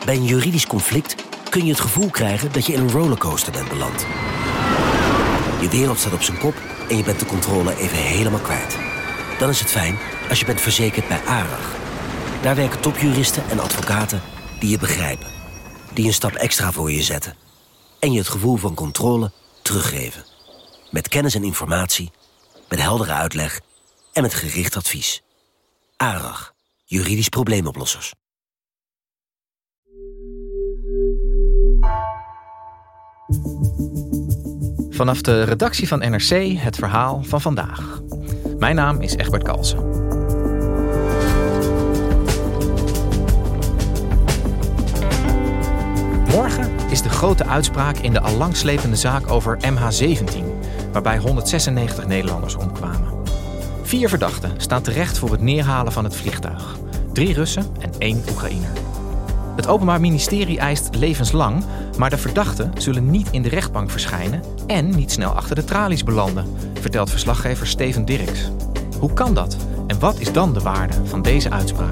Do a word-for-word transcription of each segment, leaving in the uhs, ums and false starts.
Bij een juridisch conflict kun je het gevoel krijgen dat je in een rollercoaster bent beland. Je wereld staat op zijn kop en je bent de controle even helemaal kwijt. Dan is het fijn als je bent verzekerd bij ARAG. Daar werken topjuristen en advocaten die je begrijpen. Die een stap extra voor je zetten. En je het gevoel van controle teruggeven. Met kennis en informatie, met heldere uitleg en met gericht advies. ARAG, juridisch probleemoplossers. Vanaf de redactie van N R C het verhaal van vandaag. Mijn naam is Egbert Kalsen. Morgen is de grote uitspraak in de al lang slepende zaak over M H zeventien... waarbij honderdzesennegentig Nederlanders omkwamen. Vier verdachten staan terecht voor het neerhalen van het vliegtuig. Drie Russen en één Oekraïner. Het Openbaar Ministerie eist levenslang, maar de verdachten zullen niet in de rechtbank verschijnen en niet snel achter de tralies belanden, vertelt verslaggever Steven Dirks. Hoe kan dat? En wat is dan de waarde van deze uitspraak?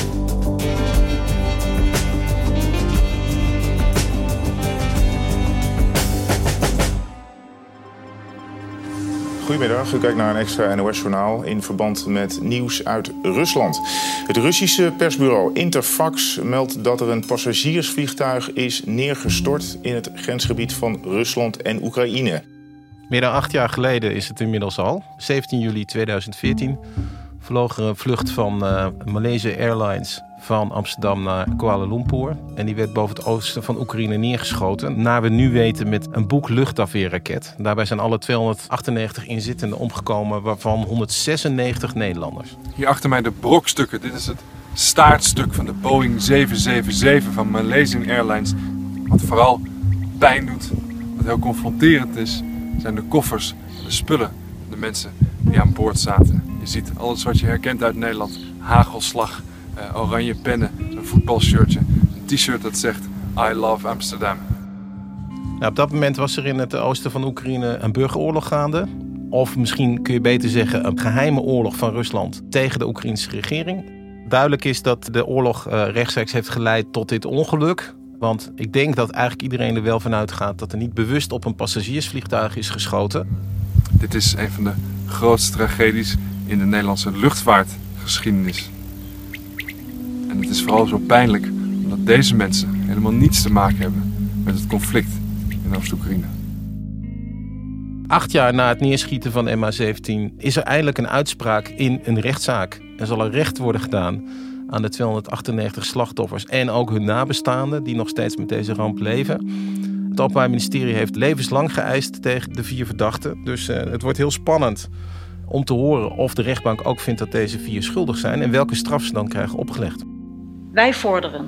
Goedemiddag, u kijkt naar een extra N O S-journaal in verband met nieuws uit Rusland. Het Russische persbureau Interfax meldt dat er een passagiersvliegtuig is neergestort in het grensgebied van Rusland en Oekraïne. Meer dan acht jaar geleden is het inmiddels al. zeventien juli tweeduizend veertien vloog er een vlucht van uh, Malaysia Airlines van Amsterdam naar Kuala Lumpur. En die werd boven het oosten van Oekraïne neergeschoten. Naar we nu weten met een Buk luchtafweerraket. Daarbij zijn alle tweehonderdachtennegentig inzittenden omgekomen, waarvan honderdzesennegentig Nederlanders. Hier achter mij de brokstukken. Dit is het staartstuk van de Boeing zeven zeven zeven van Malaysian Airlines. Wat vooral pijn doet, wat heel confronterend is, zijn de koffers, de spullen, de mensen die aan boord zaten. Je ziet alles wat je herkent uit Nederland. Hagelslag, uh, oranje pennen, een voetbalshirtje, een t-shirt dat zegt I love Amsterdam. Nou, op dat moment was er in het oosten van Oekraïne een burgeroorlog gaande. Of misschien kun je beter zeggen een geheime oorlog van Rusland tegen de Oekraïnse regering. Duidelijk is dat de oorlog uh, rechtstreeks heeft geleid tot dit ongeluk. Want ik denk dat eigenlijk iedereen er wel van uitgaat dat er niet bewust op een passagiersvliegtuig is geschoten. Dit is een van de grootste tragedies in de Nederlandse luchtvaartgeschiedenis. En het is vooral zo pijnlijk omdat deze mensen helemaal niets te maken hebben met het conflict in Oost-Oekraïne. Acht jaar na het neerschieten van M H zeventien is er eindelijk een uitspraak in een rechtszaak. Er zal een recht worden gedaan aan de tweehonderdachtennegentig slachtoffers en ook hun nabestaanden die nog steeds met deze ramp leven. Het Openbaar Ministerie heeft levenslang geëist tegen de vier verdachten. Dus uh, het wordt heel spannend om te horen of de rechtbank ook vindt dat deze vier schuldig zijn en welke straf ze dan krijgen opgelegd. Wij vorderen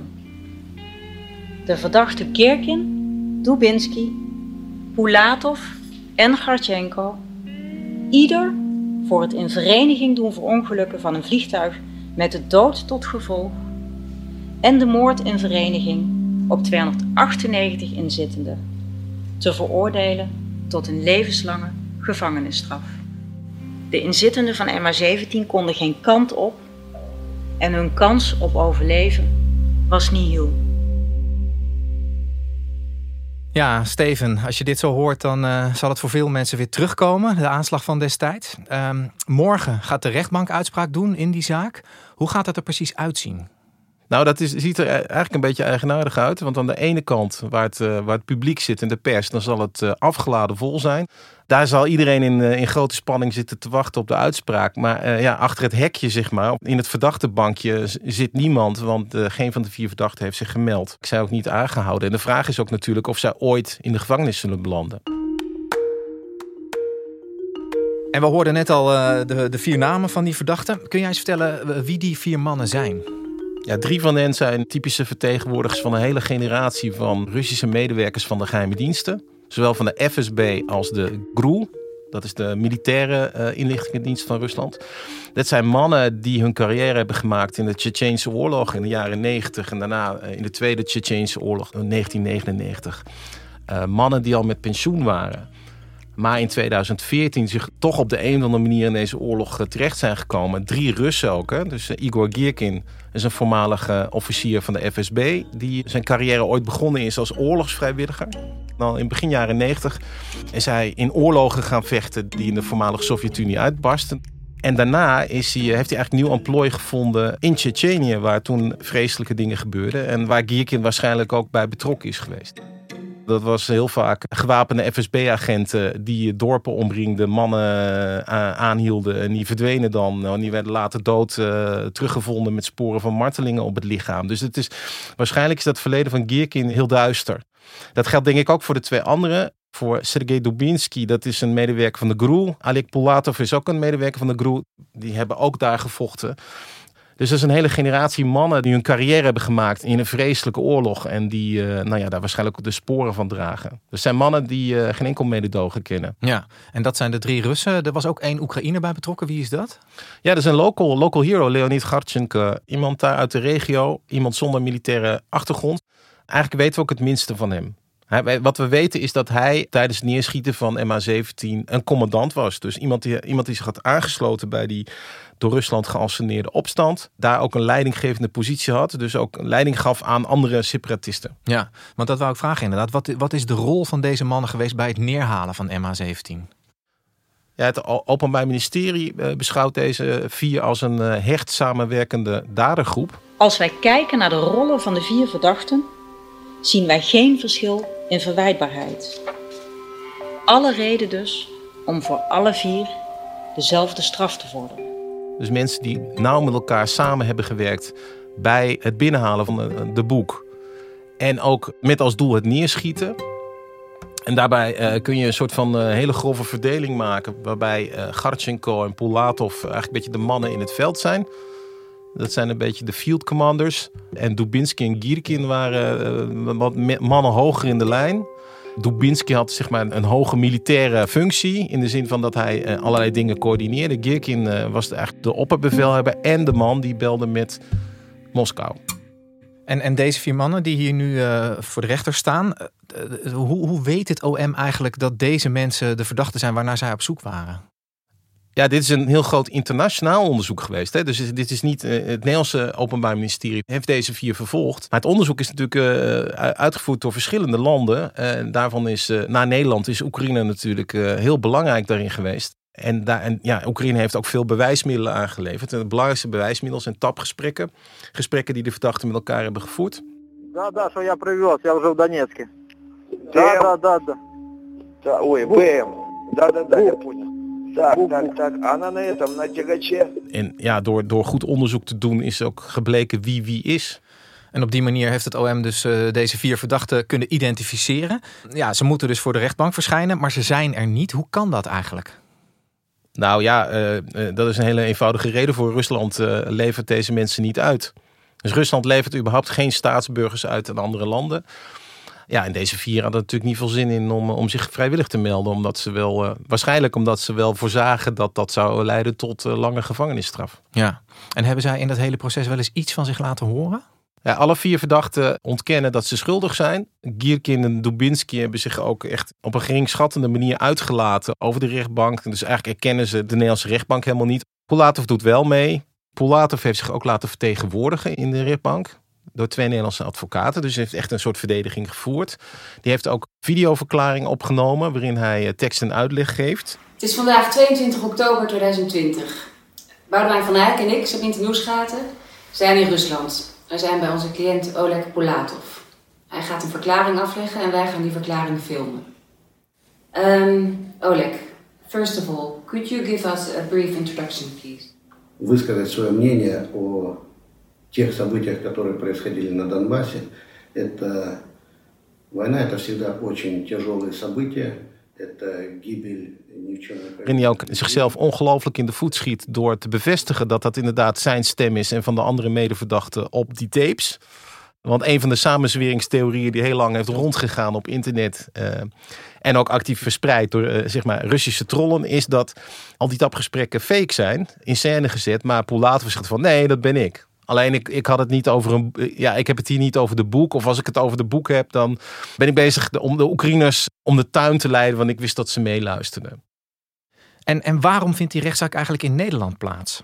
de verdachten Girkin, Dubinsky, Pulatov en Garchenko ieder voor het in vereniging doen verongelukken van een vliegtuig met de dood tot gevolg en de moord in vereniging op tweehonderdachtennegentig inzittenden te veroordelen tot een levenslange gevangenisstraf. De inzittenden van M H zeventien konden geen kant op en hun kans op overleven was nihil. Ja, Steven, als je dit zo hoort, dan uh, zal het voor veel mensen weer terugkomen, de aanslag van destijds. Um, morgen gaat de rechtbank uitspraak doen in die zaak. Hoe gaat dat er precies uitzien? Nou, dat is, ziet er eigenlijk een beetje eigenaardig uit. Want aan de ene kant, waar het, uh, waar het publiek zit in de pers, dan zal het uh, afgeladen vol zijn. Daar zal iedereen in, uh, in grote spanning zitten te wachten op de uitspraak. Maar uh, ja, achter het hekje, zeg maar, in het verdachtebankje zit niemand. Want uh, geen van de vier verdachten heeft zich gemeld. Ik zei ook niet aangehouden. En de vraag is ook natuurlijk of zij ooit in de gevangenis zullen belanden. En we hoorden net al uh, de, de vier namen van die verdachten. Kun jij eens vertellen uh, wie die vier mannen zijn? Ja, drie van hen zijn typische vertegenwoordigers van een hele generatie van Russische medewerkers van de geheime diensten. Zowel van de F S B als de G R U. Dat is de militaire uh, inlichtingendienst van Rusland. Dat zijn mannen die hun carrière hebben gemaakt in de Tsjetsjeense oorlog in de jaren negentig. En daarna uh, in de tweede Tsjetsjeense oorlog in negentien negenennegentig. Uh, mannen die al met pensioen waren. maar in tweeduizend veertien zich toch op de een of andere manier in deze oorlog terecht zijn gekomen. Drie Russen ook. Hè? Dus uh, Igor Girkin is een voormalige officier van de F S B... die zijn carrière ooit begonnen is als oorlogsvrijwilliger. Dan in begin jaren negentig is hij in oorlogen gaan vechten die in de voormalige Sovjet-Unie uitbarsten. En daarna is hij, heeft hij eigenlijk nieuw emplooi gevonden in Tsjetsjenië, waar toen vreselijke dingen gebeurden. En waar Girkin waarschijnlijk ook bij betrokken is geweest. Dat was heel vaak gewapende F S B-agenten die dorpen omringden, mannen aanhielden. En die verdwenen dan. En die werden later dood uh, teruggevonden met sporen van martelingen op het lichaam. Dus het is, waarschijnlijk is dat verleden van Girkin heel duister. Dat geldt denk ik ook voor de twee anderen. Voor Sergei Dubinsky, dat is een medewerker van de G R U. Oleg Pulatov is ook een medewerker van de G R U. Die hebben ook daar gevochten. Dus dat is een hele generatie mannen die hun carrière hebben gemaakt in een vreselijke oorlog. En die uh, nou ja, daar waarschijnlijk ook de sporen van dragen. Dus zijn mannen die uh, geen enkel mededogen kennen. Ja, en dat zijn de drie Russen. Er was ook één Oekraïner bij betrokken. Wie is dat? Ja, dat is een local, local hero, Leonid Gartchenko. Iemand daar uit de regio. Iemand zonder militaire achtergrond. Eigenlijk weten we ook het minste van hem. Hij, wat we weten is dat hij tijdens het neerschieten van M H zeventien een commandant was. Dus iemand die, iemand die zich had aangesloten bij die door Rusland geanceneerde opstand. Daar ook een leidinggevende positie had. Dus ook leiding gaf aan andere separatisten. Ja, want dat wou ik vragen inderdaad. Wat, wat is de rol van deze mannen geweest bij het neerhalen van M H zeventien? Ja, het Openbaar Ministerie beschouwt deze vier als een hecht samenwerkende dadergroep. Als wij kijken naar de rollen van de vier verdachten, zien wij geen verschil in verwijtbaarheid. Alle reden dus om voor alle vier dezelfde straf te vorderen. Dus mensen die nauw met elkaar samen hebben gewerkt bij het binnenhalen van de, de boek. En ook met als doel het neerschieten. En daarbij uh, kun je een soort van uh, hele grove verdeling maken. Waarbij uh, Gartchenko en Pulatov eigenlijk een beetje de mannen in het veld zijn. Dat zijn een beetje de field commanders. En Dubinsky en Girkin waren uh, wat mannen hoger in de lijn. Dubinsky had zeg maar een hoge militaire functie. In de zin van dat hij uh, allerlei dingen coördineerde. Girkin uh, was eigenlijk de opperbevelhebber en de man die belde met Moskou. En, en deze vier mannen die hier nu uh, voor de rechter staan. Uh, hoe, hoe weet het O M eigenlijk dat deze mensen de verdachten zijn waarnaar zij op zoek waren? Ja, dit is een heel groot internationaal onderzoek geweest. Hè? Dus dit is niet uh, het Nederlandse Openbaar Ministerie heeft deze vier vervolgd. Maar het onderzoek is natuurlijk uh, uitgevoerd door verschillende landen. Uh, daarvan is, uh, na Nederland is Oekraïne natuurlijk uh, heel belangrijk daarin geweest. En, daar, en ja, Oekraïne heeft ook veel bewijsmiddelen aangeleverd. En het belangrijkste bewijsmiddel zijn tapgesprekken. Gesprekken die de verdachten met elkaar hebben gevoerd. Да, да, что я привез, я уже в Донецке. Да, да, да, да. Да, ой, БМ. Да, да, да, я понял. Так, так, так. Она на этом, на тягаче. En ja, door, door goed onderzoek te doen is ook gebleken wie wie is. En op die manier heeft het O M dus uh, deze vier verdachten kunnen identificeren. Ja, ze moeten dus voor de rechtbank verschijnen, maar ze zijn er niet. Hoe kan dat eigenlijk? Nou ja, uh, uh, dat is een hele eenvoudige reden voor. Rusland uh, levert deze mensen niet uit. Dus Rusland levert überhaupt geen staatsburgers uit aan andere landen. Ja, en deze vier hadden natuurlijk niet veel zin in om, om zich vrijwillig te melden. Omdat ze wel, uh, waarschijnlijk omdat ze wel voorzagen dat dat zou leiden tot uh, lange gevangenisstraf. Ja, en hebben zij in dat hele proces wel eens iets van zich laten horen? Ja, alle vier verdachten ontkennen dat ze schuldig zijn. Girkin en Dubinsky hebben zich ook echt op een geringschattende manier uitgelaten over de rechtbank. Dus eigenlijk erkennen ze de Nederlandse rechtbank helemaal niet. Pulatov doet wel mee. Pulatov heeft zich ook laten vertegenwoordigen in de rechtbank door twee Nederlandse advocaten. Dus hij heeft echt een soort verdediging gevoerd. Die heeft ook videoverklaringen opgenomen waarin hij tekst en uitleg geeft. Het is vandaag tweeëntwintig oktober tweeduizend twintig. Boudewijn van Eyck en ik, Sabine Nieuwsgaten, zijn in Rusland. We zijn bij onze cliënt Oleg Pulatov. Hij gaat een verklaring afleggen en wij gaan die verklaring filmen. Um, Oleg, first of all, could you give us a brief introduction, please? Высказать свое мнение о тех событиях, которые происходили на Донбассе. Это война, это всегда очень тяжелые события. Waarin hij ook zichzelf ongelooflijk in de voet schiet door te bevestigen dat dat inderdaad zijn stem is en van de andere medeverdachten op die tapes. Want een van de samenzweringstheorieën die heel lang heeft rondgegaan op internet uh, en ook actief verspreid door uh, zeg maar Russische trollen, is dat al die tapgesprekken fake zijn, in scène gezet, maar Pulatov zegt van nee, dat ben ik. Alleen ik, ik had het niet over een. Ja, ik heb het hier niet over de boek. Of als ik het over de boek heb, dan ben ik bezig om de Oekraïners om de tuin te leiden. Want ik wist dat ze meeluisterden. En, en waarom vindt die rechtszaak eigenlijk in Nederland plaats?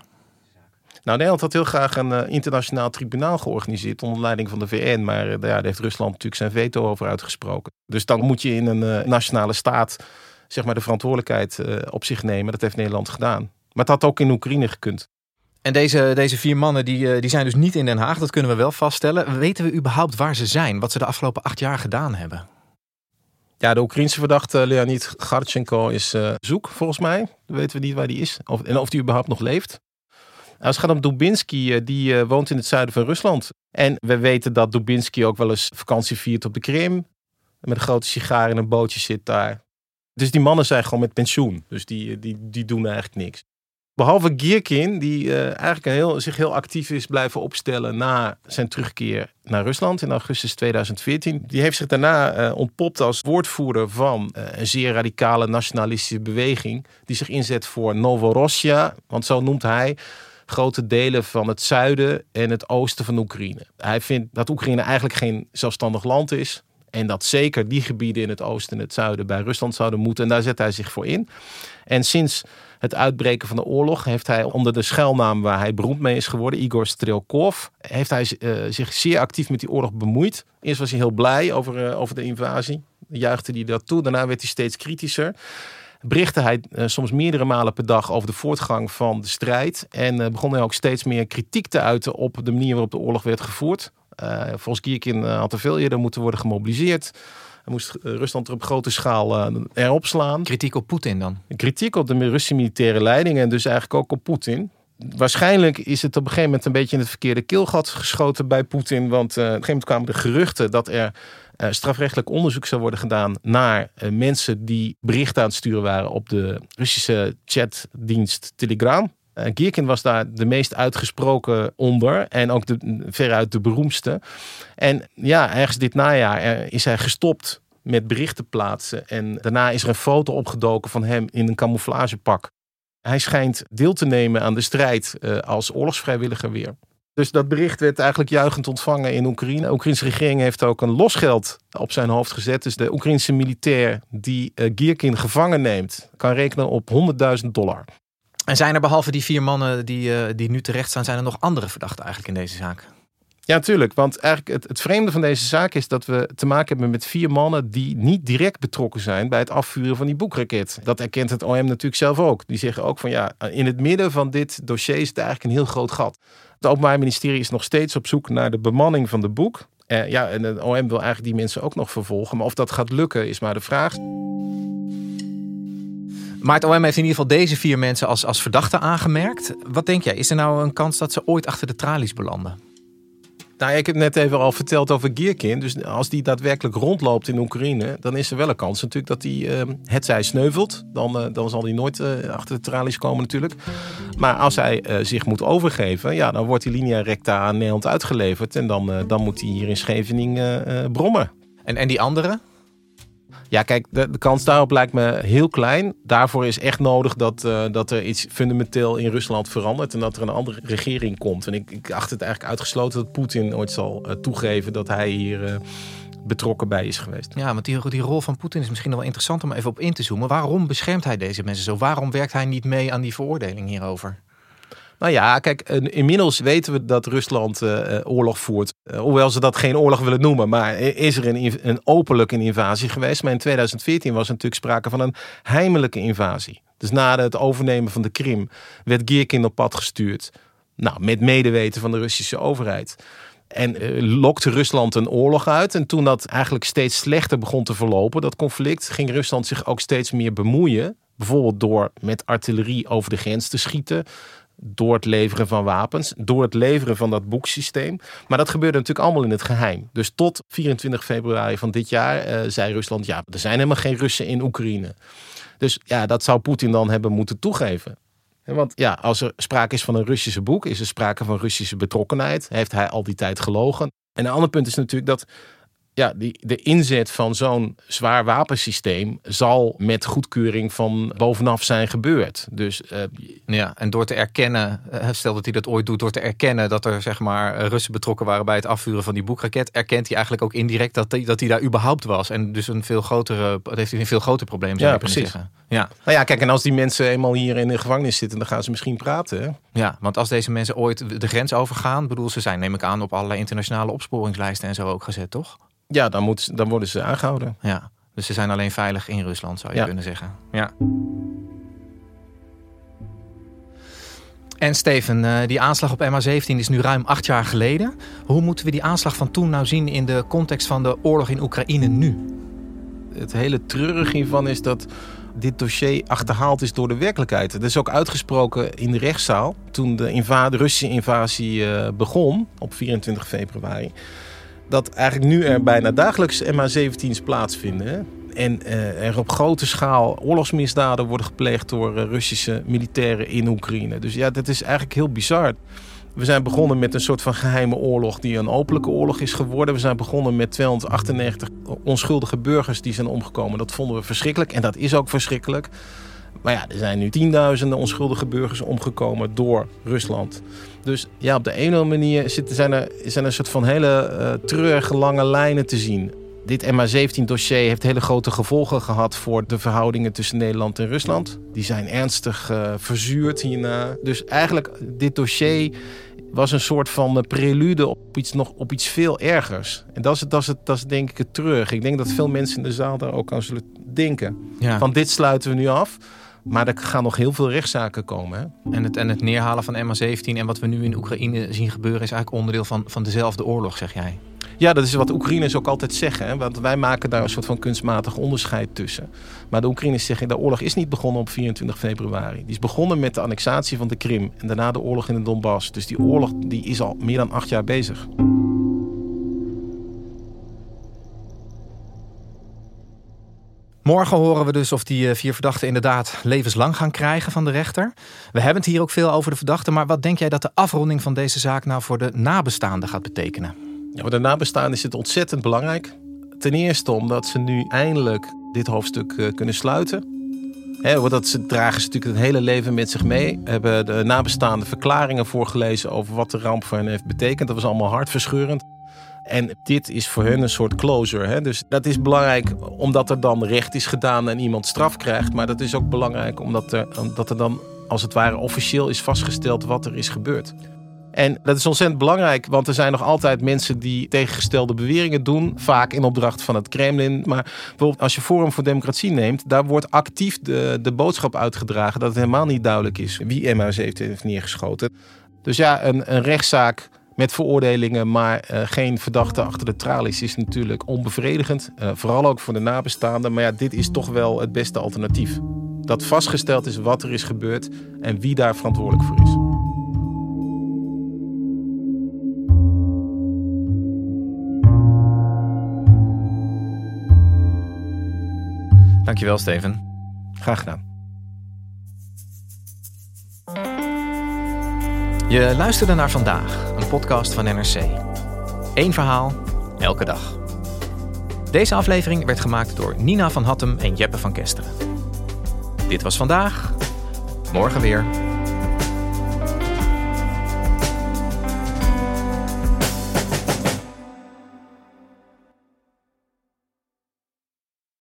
Nou, Nederland had heel graag een uh, internationaal tribunaal georganiseerd onder leiding van de V N. Maar uh, ja, daar heeft Rusland natuurlijk zijn veto over uitgesproken. Dus dan moet je in een uh, nationale staat zeg maar, de verantwoordelijkheid uh, op zich nemen. Dat heeft Nederland gedaan. Maar het had ook in Oekraïne gekund. En deze, deze vier mannen die, die zijn dus niet in Den Haag. Dat kunnen we wel vaststellen. Weten we überhaupt waar ze zijn? Wat ze de afgelopen acht jaar gedaan hebben? Ja, de Oekraïense verdachte Leonid Garchenko is uh, zoek, volgens mij. Dan weten we niet waar die is. Of, en of die überhaupt nog leeft. Als het gaat om Dubinsky, die uh, woont in het zuiden van Rusland. En we weten dat Dubinsky ook wel eens vakantie viert op de Krim. Met een grote sigaar in een bootje zit daar. Dus die mannen zijn gewoon met pensioen. Dus die, die, die doen eigenlijk niks. Behalve Girkin, die uh, eigenlijk een heel, zich heel actief is blijven opstellen na zijn terugkeer naar Rusland in augustus tweeduizend veertien. Die heeft zich daarna uh, ontpopt als woordvoerder van uh, een zeer radicale nationalistische beweging. Die zich inzet voor Novorossiya, want zo noemt hij grote delen van het zuiden en het oosten van Oekraïne. Hij vindt dat Oekraïne eigenlijk geen zelfstandig land is. En dat zeker die gebieden in het oosten en het zuiden bij Rusland zouden moeten. En daar zet hij zich voor in. En sinds het uitbreken van de oorlog heeft hij onder de schuilnaam waar hij beroemd mee is geworden, Igor Strelkov, heeft hij uh, zich zeer actief met die oorlog bemoeid. Eerst was hij heel blij over, uh, over de invasie. Juichte hij dat toe. Daarna werd hij steeds kritischer. Berichtte hij uh, soms meerdere malen per dag over de voortgang van de strijd. En uh, begon hij ook steeds meer kritiek te uiten op de manier waarop de oorlog werd gevoerd. Uh, volgens Girkin uh, had er veel eerder moeten worden gemobiliseerd. Hij moest uh, Rusland er op grote schaal uh, erop slaan. Kritiek op Poetin dan? Kritiek op de Russische militaire leiding en dus eigenlijk ook op Poetin. Waarschijnlijk is het op een gegeven moment een beetje in het verkeerde keelgat geschoten bij Poetin. Want uh, op een gegeven moment kwamen de geruchten dat er uh, strafrechtelijk onderzoek zou worden gedaan naar uh, mensen die berichten aan het sturen waren op de Russische chatdienst Telegram. Uh, Girkin was daar de meest uitgesproken onder en ook de, veruit de beroemdste. En ja, ergens dit najaar is hij gestopt met berichten plaatsen. En daarna is er een foto opgedoken van hem in een camouflagepak. Hij schijnt deel te nemen aan de strijd uh, als oorlogsvrijwilliger weer. Dus dat bericht werd eigenlijk juichend ontvangen in Oekraïne. De Oekraïnse regering heeft ook een losgeld op zijn hoofd gezet. Dus de Oekraïnse militair die uh, Girkin gevangen neemt, kan rekenen op honderdduizend dollar. En zijn er behalve die vier mannen die, uh, die nu terecht staan, zijn er nog andere verdachten eigenlijk in deze zaak? Ja, natuurlijk. Want eigenlijk het, het vreemde van deze zaak is dat we te maken hebben met vier mannen die niet direct betrokken zijn bij het afvuren van die boekraket. Dat erkent het O M natuurlijk zelf ook. Die zeggen ook van ja, in het midden van dit dossier is het eigenlijk een heel groot gat. Het Openbaar Ministerie is nog steeds op zoek naar de bemanning van de boek. Uh, ja, en het O M wil eigenlijk die mensen ook nog vervolgen. Maar of dat gaat lukken is maar de vraag. Maar het O M heeft in ieder geval deze vier mensen als, als verdachten aangemerkt. Wat denk jij? Is er nou een kans dat ze ooit achter de tralies belanden? Nou, ik heb net even al verteld over Girkin. Dus als die daadwerkelijk rondloopt in Oekraïne, dan is er wel een kans natuurlijk dat hij uh, hetzij sneuvelt. Dan, uh, dan zal hij nooit uh, achter de tralies komen natuurlijk. Maar als hij uh, zich moet overgeven, ja, dan wordt die linea recta aan Nederland uitgeleverd. En dan, uh, dan moet hij hier in Scheveningen uh, brommen. En, en die anderen? Ja, kijk, de, de kans daarop lijkt me heel klein. Daarvoor is echt nodig dat, uh, dat er iets fundamenteel in Rusland verandert en dat er een andere regering komt. En ik, ik acht het eigenlijk uitgesloten dat Poetin ooit zal uh, toegeven dat hij hier uh, betrokken bij is geweest. Ja, want die, die rol van Poetin is misschien nog wel interessant om even op in te zoomen. Waarom beschermt hij deze mensen zo? Waarom werkt hij niet mee aan die veroordeling hierover? Nou ja, kijk, inmiddels weten we dat Rusland uh, oorlog voert. Uh, hoewel ze dat geen oorlog willen noemen. Maar is er een, een openlijke invasie geweest. Maar in tweeduizend veertien was er natuurlijk sprake van een heimelijke invasie. Dus na het overnemen van de Krim werd Girkin op pad gestuurd. Nou, met medeweten van de Russische overheid. En uh, lokte Rusland een oorlog uit. En toen dat eigenlijk steeds slechter begon te verlopen, dat conflict, ging Rusland zich ook steeds meer bemoeien. Bijvoorbeeld door met artillerie over de grens te schieten. Door het leveren van wapens, door het leveren van dat boeksysteem. Maar dat gebeurde natuurlijk allemaal in het geheim. Dus tot vierentwintig februari van dit jaar uh, zei Rusland, ja, er zijn helemaal geen Russen in Oekraïne. Dus ja, dat zou Poetin dan hebben moeten toegeven. Want ja, als er sprake is van een Russische boek, is er sprake van Russische betrokkenheid. Heeft hij al die tijd gelogen. En een ander punt is natuurlijk dat Ja, die, de inzet van zo'n zwaar wapensysteem zal met goedkeuring van bovenaf zijn gebeurd. Dus, uh, ja, en door te erkennen, stel dat hij dat ooit doet, door te erkennen dat er zeg maar Russen betrokken waren bij het afvuren van die Buk-raket, erkent hij eigenlijk ook indirect dat hij, dat hij daar überhaupt was. En dus een veel grotere, dat heeft hij een veel groter probleem, zou ja, je kunnen precies. zeggen. Ja. Nou ja, kijk, en als die mensen eenmaal hier in de gevangenis zitten, dan gaan ze misschien praten. Hè? Ja, want als deze mensen ooit de grens overgaan, bedoel, ze zijn, neem ik aan, op allerlei internationale opsporingslijsten en zo ook gezet, toch? Ja, dan, moet, dan worden ze aangehouden. Ja, dus ze zijn alleen veilig in Rusland, zou je ja. kunnen zeggen. Ja. En Steven, die aanslag op M H zeventien is nu ruim acht jaar geleden. Hoe moeten we die aanslag van toen nou zien in de context van de oorlog in Oekraïne nu? Het hele treurige hiervan is dat dit dossier achterhaald is door de werkelijkheid. Het is ook uitgesproken in de rechtszaal toen de, inva- de Russische invasie uh, begon op vierentwintig februari. Dat eigenlijk nu er bijna dagelijks M H zeventien's plaatsvinden. Hè? En uh, er op grote schaal oorlogsmisdaden worden gepleegd door uh, Russische militairen in Oekraïne. Dus ja, dat is eigenlijk heel bizar. We zijn begonnen met een soort van geheime oorlog die een openlijke oorlog is geworden. We zijn begonnen met tweehonderdachtennegentig onschuldige burgers die zijn omgekomen. Dat vonden we verschrikkelijk en dat is ook verschrikkelijk. Maar ja, er zijn nu tienduizenden onschuldige burgers omgekomen door Rusland. Dus ja, op de ene manier zitten, zijn, er, zijn er een soort van hele uh, treurige lange lijnen te zien. Dit M H zeventien dossier heeft hele grote gevolgen gehad voor de verhoudingen tussen Nederland en Rusland. Die zijn ernstig uh, verzuurd hierna. Dus eigenlijk, dit dossier was een soort van prelude op iets, nog, op iets veel ergers. En dat is, dat, is het, dat is denk ik het treurige. Ik denk dat veel mensen in de zaal daar ook aan zullen denken. Ja. Van dit sluiten we nu af. Maar er gaan nog heel veel rechtszaken komen. Hè? En, het, en het neerhalen van M H zeventien en wat we nu in Oekraïne zien gebeuren is eigenlijk onderdeel van, van dezelfde oorlog, zeg jij? Ja, dat is wat Oekraïners ook altijd zeggen. Hè? Want wij maken daar een soort van kunstmatig onderscheid tussen. Maar de Oekraïners zeggen, de oorlog is niet begonnen op vierentwintig februari. Die is begonnen met de annexatie van de Krim. En daarna de oorlog in de Donbass. Dus die oorlog die is al meer dan acht jaar bezig. Morgen horen we dus of die vier verdachten inderdaad levenslang gaan krijgen van de rechter. We hebben het hier ook veel over de verdachten. Maar wat denk jij dat de afronding van deze zaak nou voor de nabestaanden gaat betekenen? Ja, voor de nabestaanden is het ontzettend belangrijk. Ten eerste omdat ze nu eindelijk dit hoofdstuk uh, kunnen sluiten. He, want dat ze dragen ze natuurlijk het hele leven met zich mee. Hebben de nabestaanden verklaringen voorgelezen over wat de ramp voor hen heeft betekend. Dat was allemaal hartverscheurend. En dit is voor hen een soort closure. Hè? Dus dat is belangrijk omdat er dan recht is gedaan en iemand straf krijgt. Maar dat is ook belangrijk omdat er, omdat er dan als het ware officieel is vastgesteld wat er is gebeurd. En dat is ontzettend belangrijk, want er zijn nog altijd mensen die tegengestelde beweringen doen. Vaak in opdracht van het Kremlin. Maar bijvoorbeeld als je Forum voor Democratie neemt, daar wordt actief de, de boodschap uitgedragen dat het helemaal niet duidelijk is wie M H zeventien heeft neergeschoten. Dus ja, een, een rechtszaak met veroordelingen, maar uh, geen verdachte achter de tralies is natuurlijk onbevredigend. Uh, vooral ook voor de nabestaanden. Maar ja, dit is toch wel het beste alternatief. Dat vastgesteld is wat er is gebeurd en wie daar verantwoordelijk voor is. Dankjewel, Steven. Graag gedaan. Je luisterde naar Vandaag, een podcast van N R C. Eén verhaal, elke dag. Deze aflevering werd gemaakt door Nina van Hattem en Jeppe van Kesteren. Dit was Vandaag, morgen weer.